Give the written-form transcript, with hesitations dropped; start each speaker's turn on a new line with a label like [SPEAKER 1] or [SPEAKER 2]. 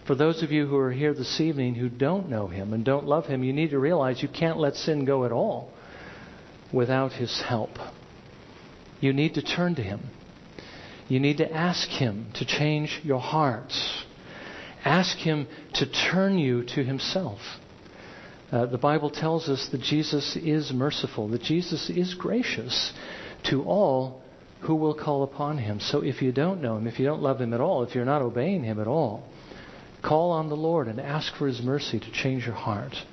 [SPEAKER 1] For those of you who are here this evening who don't know Him and don't love Him, you need to realize you can't let sin go at all without His help. You need to turn to Him. You need to ask Him to change your hearts. Ask Him to turn you to Himself. The Bible tells us that Jesus is merciful, that Jesus is gracious to all who will call upon Him. So if you don't know Him, if you don't love Him at all, if you're not obeying Him at all, call on the Lord and ask for His mercy to change your heart.